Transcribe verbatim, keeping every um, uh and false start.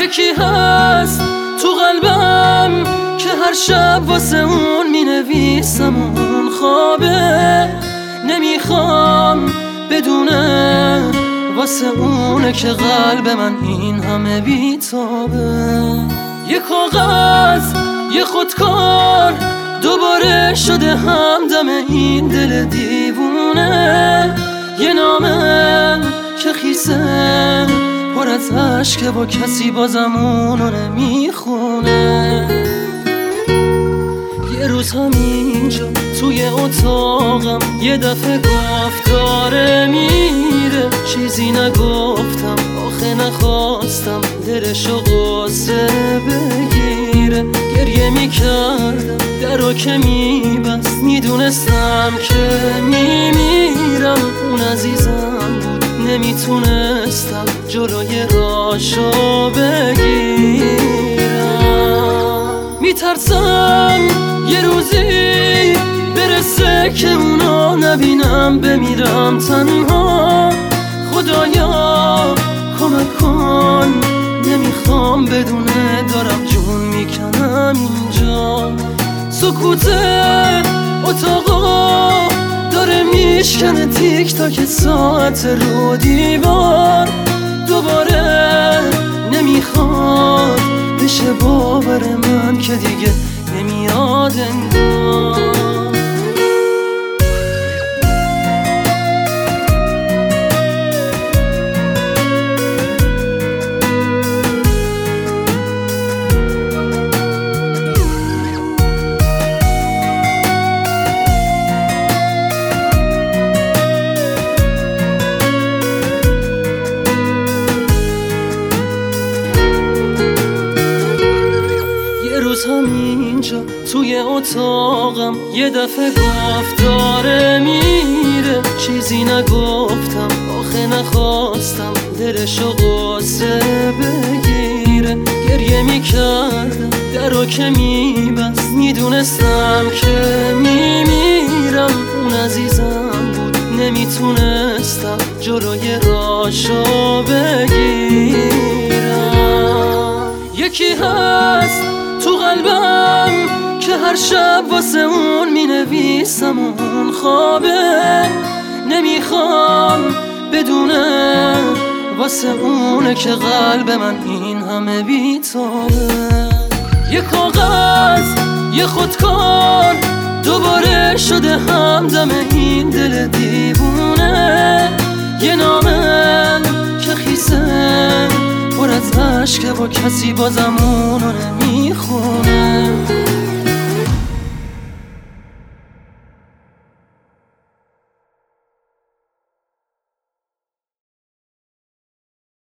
یکی هست تو قلبم که هر شب واسه اون می نویسم اون خوابه، نمیخوام بدونه واسه اونه که قلب من این همه بیتابه. یه کاغذ یه خودکار دوباره شده همدم این دل دیوونه، یه نامه که خیسه پر از عشقه با کسی بازم اونو نمیخونه. یه روز همینجا توی اتاقم یه دفعه گفت داره میره، چیزی نگفتم آخه نخواستم دلشو قصه بگیره. گریه میکردم درو که میبست، میدونستم که میمیرم. اون عزیزم بود نمیتونستم جلوی راشو بگیرم. میترسم یه روزی برسه که اونو نبینم، بمیرم تنها. خدایا کمک کن، نمیخوام بدونه دارم جون میکنم اینجا. سکوت اتاقا داره میشکنه تیک تاک ساعت رو دیوار. دوباره نمیخواد بشه باور من که دیگه نمیاد انگار. همینجا توی اتاقم یه دفعه گفت داره میره، چیزی نگفتم آخه نخواستم دلشو قصه بگیره. گریه میکردم درو که میبست، میدونستم که میمیرم. اون عزیزم بود نمیتونستم جلوی راشو بگیرم. یکی هست تو قلبم که هر شب واسه اون می نویسم اون خوابه، نمیخوام بدونه واسه اونه که قلب من این همه بیتابه. یه کاغذ یه خودکار دوباره شده همدم این دل دیوونه، یه نامه که خیسه پر از عشقه با کسی بازم اونو نمیخونه.